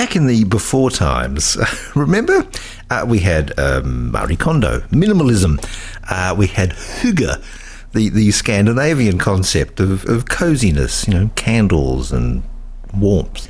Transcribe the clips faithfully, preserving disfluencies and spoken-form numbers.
back in the before times, remember, uh, we had um, Marie Kondo, minimalism. Uh, we had hygge, the, the Scandinavian concept of, of coziness, you know, candles and warmth.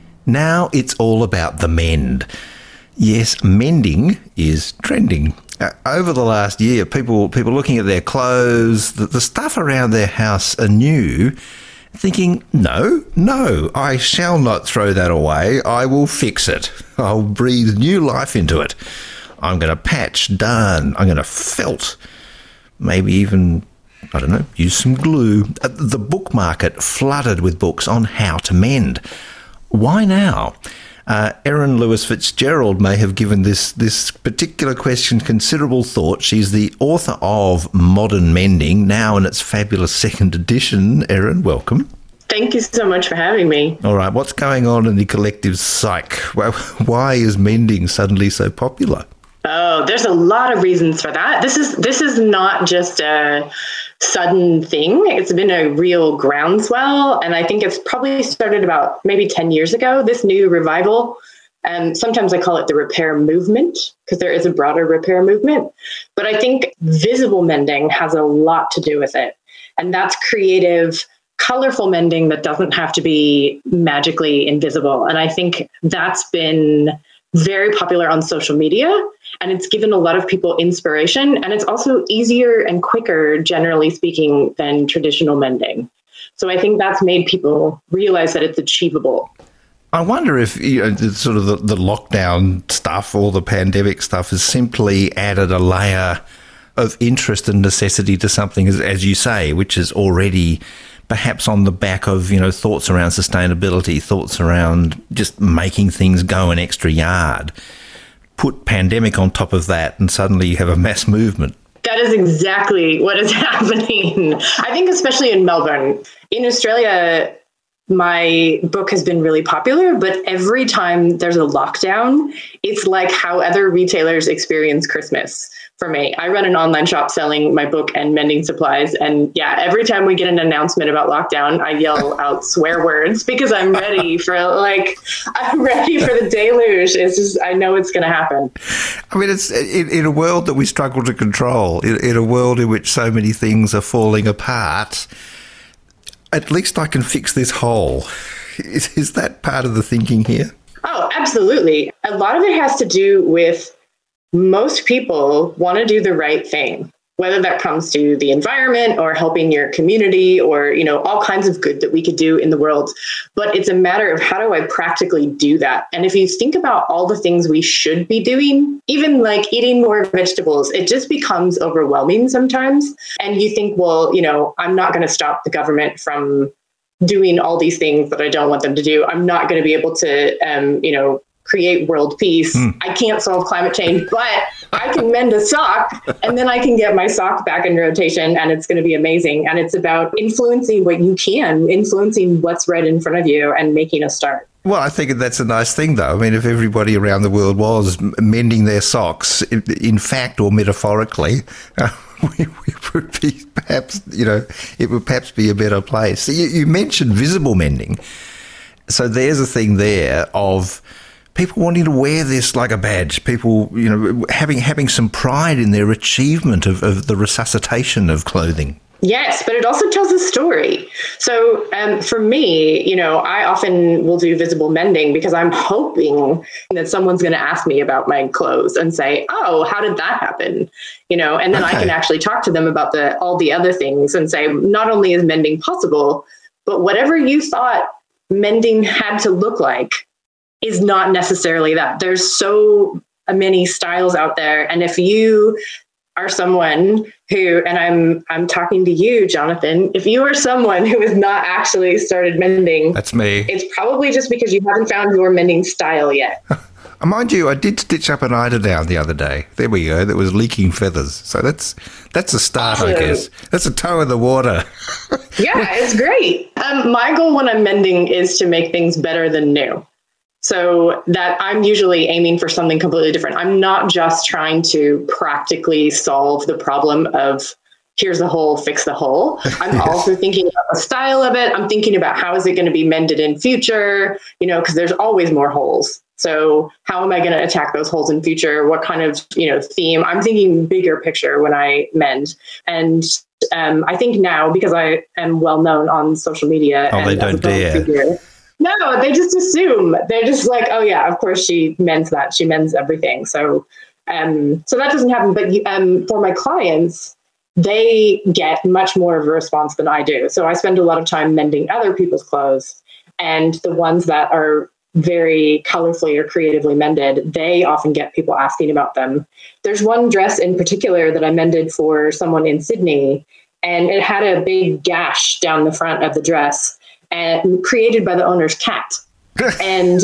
Now it's all about the mend. Yes, mending is trending. Uh, over the last year, people people looking at their clothes, the, the stuff around their house anew, thinking, no, no, I shall not throw that away. I will fix it. I'll breathe new life into it. I'm going to patch, darn, I'm going to felt, maybe even, I don't know, use some glue. Uh, the book market flooded with books on how to mend. Why now? Uh, Erin Lewis Fitzgerald may have given this, this particular question considerable thought. She's the author of Modern Mending, now in its fabulous second edition. Erin, welcome. Thank you so much for having me. All right, what's going on in the collective psyche? Well, why is mending suddenly so popular? Oh, there's a lot of reasons for that. This is this is not just a sudden thing. It's been a real groundswell, and I think it's probably started about maybe ten years ago, this new revival. And sometimes I call it the repair movement, because there is a broader repair movement. But I think visible mending has a lot to do with it. And that's creative, colorful mending that doesn't have to be magically invisible. And I think that's been very popular on social media, and it's given a lot of people inspiration, and it's also easier and quicker, generally speaking, than traditional mending. So I think that's made people realize that it's achievable. I wonder if, you know, the, sort of the, the lockdown stuff or the pandemic stuff has simply added a layer of interest and necessity to something, as, as you say, which is already perhaps on the back of, you know, thoughts around sustainability, thoughts around just making things go an extra yard. Put pandemic on top of that and suddenly you have a mass movement. That is exactly what is happening. I think especially in Melbourne. In Australia, my book has been really popular, but every time there's a lockdown, it's like how other retailers experience Christmas. For me, I run an online shop selling my book and mending supplies. And yeah, every time we get an announcement about lockdown, I yell out swear words because I'm ready for like, I'm ready for the deluge. It's just, I know it's going to happen. I mean, it's in, in a world that we struggle to control, in, in a world in which so many things are falling apart, at least I can fix this hole. Is, is that part of the thinking here? Oh, absolutely. A lot of it has to do with most people want to do the right thing, whether that comes to the environment or helping your community or, you know, all kinds of good that we could do in the world. But it's a matter of how do I practically do that? And if you think about all the things we should be doing, even like eating more vegetables, it just becomes overwhelming sometimes. And you think, well, you know, I'm not going to stop the government from doing all these things that I don't want them to do. I'm not going to be able to, um, you know, create world peace. Mm. I can't solve climate change, but I can mend a sock and then I can get my sock back in rotation and it's going to be amazing. And it's about influencing what you can, influencing what's right in front of you and making a start. Well, I think that's a nice thing, though. I mean, if everybody around the world was mending their socks, in fact or metaphorically, uh, we, we would be perhaps, you know, it would perhaps be a better place. So you, you mentioned visible mending. So there's a thing there of people wanting to wear this like a badge, people, you know, having having some pride in their achievement of, of the resuscitation of clothing. Yes, but it also tells a story. So um, for me, you know, I often will do visible mending because I'm hoping that someone's going to ask me about my clothes and say, oh, how did that happen? You know, and then okay. I can actually talk to them about the all the other things and say, not only is mending possible, but whatever you thought mending had to look like is not necessarily that. There's so many styles out there. And if you are someone who, and I'm I'm talking to you, Jonathan, if you are someone who has not actually started mending, that's me. It's probably just because you haven't found your mending style yet. Mind you, I did stitch up an eiderdown the other day. There we go. That was leaking feathers. So that's that's a start, awesome. I guess. That's a toe in the water. Yeah, it's great. Um, my goal when I'm mending is to make things better than new. So that I'm usually aiming for something completely different. I'm not just trying to practically solve the problem of here's the hole, fix the hole. I'm yes. also thinking about the style of it. I'm thinking about how is it going to be mended in future, you know, because there's always more holes. So how am I going to attack those holes in future? What kind of, you know, theme? I'm thinking bigger picture when I mend. And um, I think now, because I am well known on social media. Oh, and they don't dare. Figure, no, they just assume. They're just like, oh yeah, of course she mends that. She mends everything. So, um, so that doesn't happen. But um, for my clients, they get much more of a response than I do. So I spend a lot of time mending other people's clothes, and the ones that are very colorfully or creatively mended, they often get people asking about them. There's one dress in particular that I mended for someone in Sydney, and it had a big gash down the front of the dress, and created by the owner's cat. And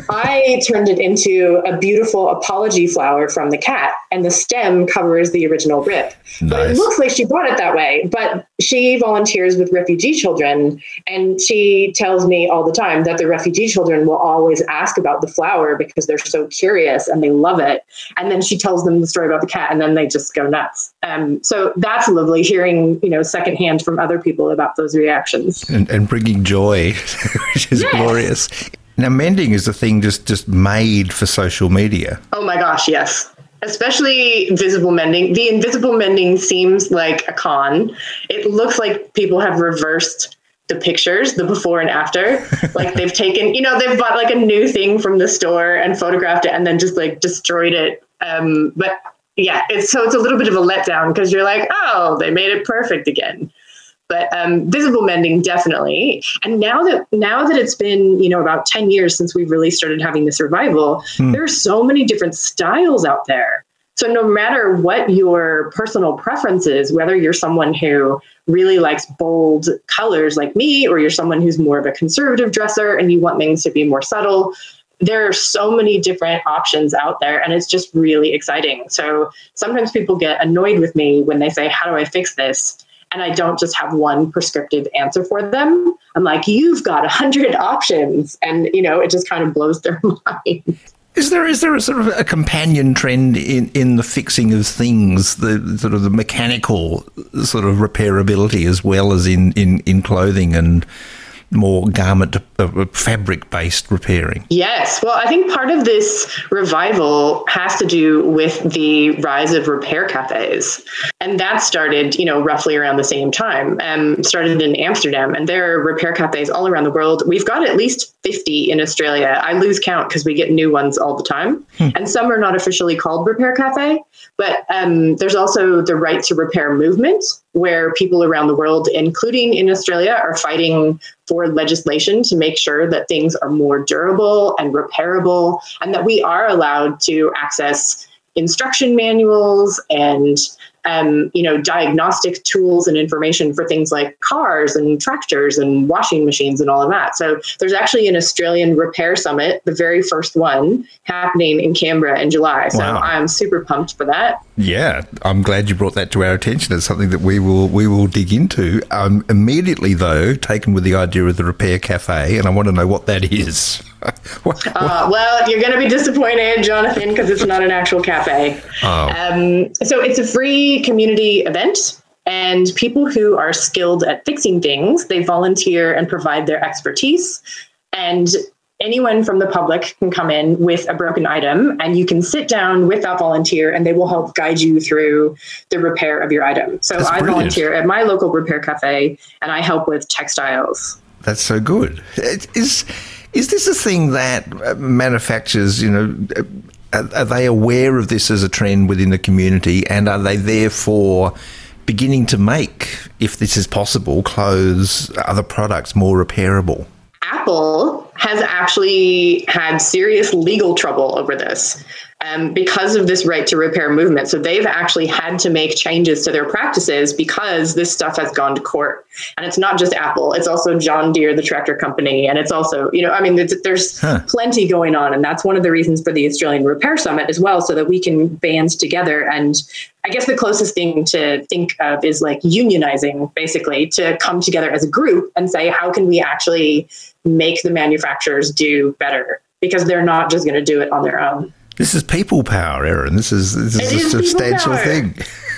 I turned it into a beautiful apology flower from the cat, and the stem covers the original rip. Nice. But it looks like she bought it that way. But she volunteers with refugee children, and she tells me all the time that the refugee children will always ask about the flower because they're so curious and they love it. And then she tells them the story about the cat, and then they just go nuts. Um, so that's lovely, hearing, you know, secondhand from other people about those reactions. And, and bringing joy, which is yes. glorious. Now, mending is a thing just, just made for social media. Oh my gosh, yes. Especially visible mending. The invisible mending seems like a con. It looks like people have reversed the pictures, the before and after. Like they've taken, you know, they've bought like a new thing from the store and photographed it and then just like destroyed it. Um, but yeah, it's so it's a little bit of a letdown because you're like, oh, they made it perfect again. But um, visible mending, definitely. And now that now that it's been, you know, about ten years since we've really started having this revival, mm. there are so many different styles out there. So no matter what your personal preference is, whether you're someone who really likes bold colors like me, or you're someone who's more of a conservative dresser and you want things to be more subtle, there are so many different options out there, and it's just really exciting. So sometimes people get annoyed with me when they say, how do I fix this? And I don't just have one prescriptive answer for them. I'm like, you've got a hundred options. And, you know, it just kind of blows their mind. Is there is there a sort of a companion trend in, in the fixing of things, the sort of the mechanical sort of repairability, as well as in, in, in clothing and more garment uh, fabric-based repairing? Yes. Well, I think part of this revival has to do with the rise of repair cafes. And that started, you know, roughly around the same time. Um, started in Amsterdam, and there are repair cafes all around the world. We've got at least fifty in Australia. I lose count because we get new ones all the time. Hmm. And some are not officially called repair cafe, but um, there's also the Right to Repair movement, where people around the world, including in Australia, are fighting for legislation to make sure that things are more durable and repairable, and that we are allowed to access instruction manuals and um, you know, diagnostic tools and information for things like cars and tractors and washing machines and all of that. So there's actually an Australian Repair Summit, the very first one, happening in Canberra in July. So wow. I'm super pumped for that. Yeah, I'm glad you brought that to our attention. It's something that we will we will dig into. Um, immediately, though, taken with the idea of the Repair Cafe, and I want to know what that is. what, what? Uh, well, you're going to be disappointed, Jonathan, because it's not an actual cafe. Oh. Um, so it's a free community event, and people who are skilled at fixing things, they volunteer and provide their expertise. And anyone from the public can come in with a broken item, and you can sit down with that volunteer and they will help guide you through the repair of your item. So That's I brilliant. volunteer at my local repair cafe, and I help with textiles. That's so good. Is is this a thing that manufacturers, you know, are, are they aware of this as a trend within the community, and are they therefore beginning to make, if this is possible, clothes, other products more repairable? Apple has actually had serious legal trouble over this um, because of this right to repair movement. So they've actually had to make changes to their practices because this stuff has gone to court. And it's not just Apple, it's also John Deere, the tractor company. And it's also, you know, I mean, it's, there's huh. plenty going on. And that's one of the reasons for the Australian Repair Summit as well, so that we can band together. And I guess the closest thing to think of is like unionizing, basically, to come together as a group and say, how can we actually make the manufacturers do better? Because they're not just going to do it on their own. This is people power, Erin. This is this is it a is substantial thing.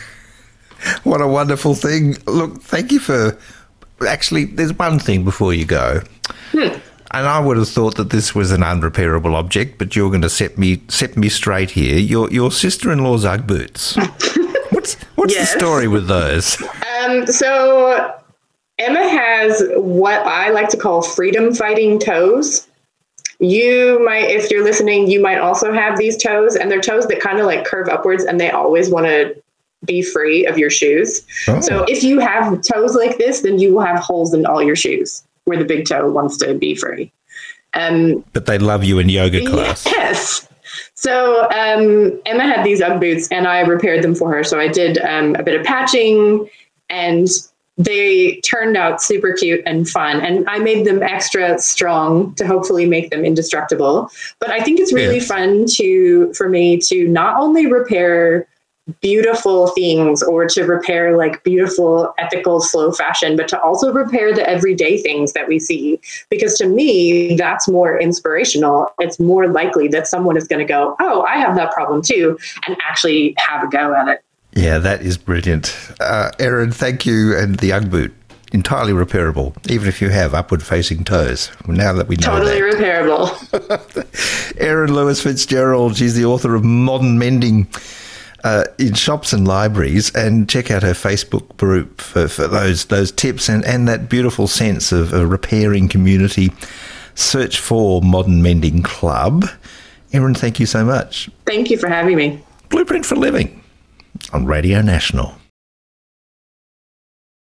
What a wonderful thing. Look, thank you for... Actually, there's one thing before you go. Hmm. And I would have thought that this was an unrepairable object, but you're going to set me set me straight here. Your your sister-in-law's Ugg boots. What's what's Yes. the story with those? Um, so Emma has what I like to call freedom fighting toes. You might, if you're listening, you might also have these toes, and they're toes that kind of like curve upwards, and they always want to be free of your shoes. Oh. So if you have toes like this, then you will have holes in all your shoes where the big toe wants to be free. Um, But they love you in yoga class. Yes. So um, Emma had these Ugg boots, and I repaired them for her. So I did um, a bit of patching, and they turned out super cute and fun. And I made them extra strong to hopefully make them indestructible. But I think it's really Yes. fun to for me to not only repair beautiful things or to repair like beautiful, ethical, slow fashion, but to also repair the everyday things that we see. Because to me, that's more inspirational. It's more likely that someone is going to go, oh, I have that problem too, and actually have a go at it. Yeah, that is brilliant. Uh, Erin, thank you. And the Ugg boot, entirely repairable, even if you have upward-facing toes, now that we know Totally that. repairable. Erin Lewis Fitzgerald, she's the author of Modern Mending uh, in shops and libraries, and check out her Facebook group for, for those those tips and, and that beautiful sense of a repairing community. Search for Modern Mending Club. Erin, thank you so much. Thank you for having me. Blueprint for Living on Radio National.